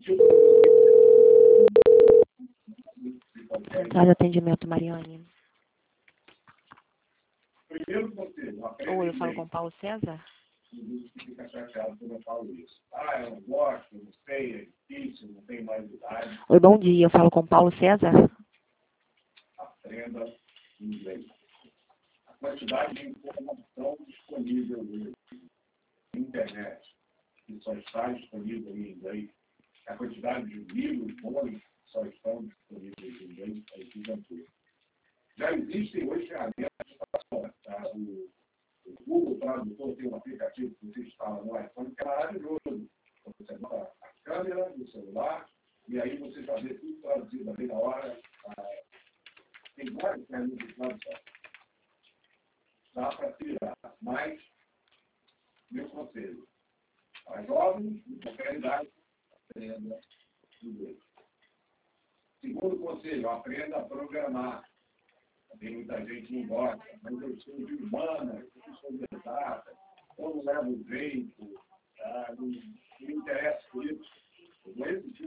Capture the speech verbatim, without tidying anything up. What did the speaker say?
Central de atendimento, Mariane. Ou eu falo com Paulo César? Fica chateado quando eu falo isso. Ah, eu não gosto, não sei, é difícil, não tenho mais idade. Oi, bom dia. Eu falo com Paulo César? Aprenda inglês. A quantidade de informação disponível hoje na internet, que só está disponível em inglês, a quantidade de livros bons que só estão disponíveis em inglês é gigantesca. Já existem hoje ferramentas de tradução. Tá? O, o Google Tradutor tem um aplicativo que você instala no iPhone que é maravilhoso. Você bota a câmera do celular e aí você já vê tudo traduzido ali na hora. Ah, tem várias ferramentas de tradução. Dá para tirar, mas meu conselho, a jovens de qualquer idade, aprenda inglês. Segundo conselho, aprenda a programar. Tem muita gente que não gosta, mas eu sou de humanas, eu sou de exata, eu não levo jeito, tá? não, não me interessa por isso. Eu vou repetir